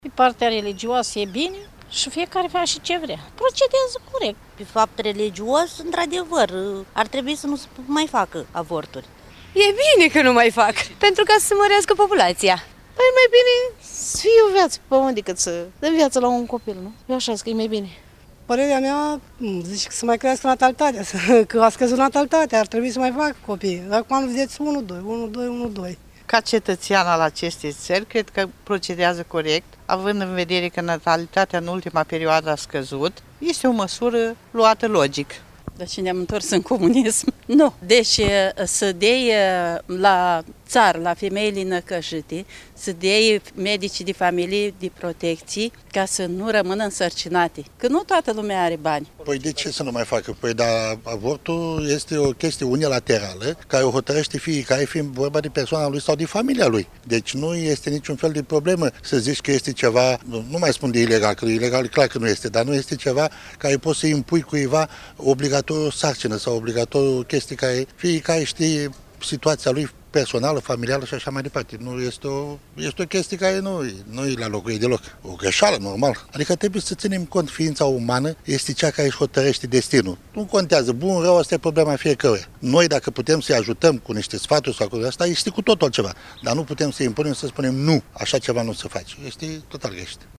Pe partea religioasă e bine și fiecare face ce vrea. Procedează corect. Pe fapt religios, într-adevăr, ar trebui să nu se mai facă avorturi. E bine că nu mai fac, pentru ca să se mărească populația. Păi mai bine să fie o viață pe pământ decât să dăm viață la un copil, nu? Eu așa zic că e mai bine. Părerea mea, zice că să mai crească natalitatea, că a scăzut natalitatea, ar trebui să mai facă copii. Acum vedeți 1-2. Ca cetățean al acestei țări, cred că procedează corect, având în vedere că natalitatea în ultima perioadă a scăzut, este o măsură luată logic. Deci ne-am întors în comunism. Nu. Deci să dea la țară, la femeile năcăjite, să dea medicii de familie de protecții ca să nu rămână însărcinate. Că nu toată lumea are bani. Păi de ce să nu mai facă? Păi dar avortul este o chestie unilaterală care o hotărăște fiecare, fiind vorba de persoana lui sau de familia lui. Deci nu este niciun fel de problemă să zici că este ceva, nu mai spun de ilegal, că ilegal clar că nu este, dar nu este ceva care poți să impui cuiva obligatoriu o sarcină sau obligatoriu o chestie care fiecare știe situația lui personală, familială și așa mai departe. Nu este o chestie care nu e la locul ei deloc. O greșeală, normal. Adică trebuie să ținem cont, ființa umană este cea care își hotărăște destinul. Nu contează, bun, rău, asta e problema fiecăruia. Noi, dacă putem să-i ajutăm cu niște sfaturi sau cu asta, este cu totul altceva. Dar nu putem să-i impunem să spunem nu, așa ceva nu se face. Este total greșit.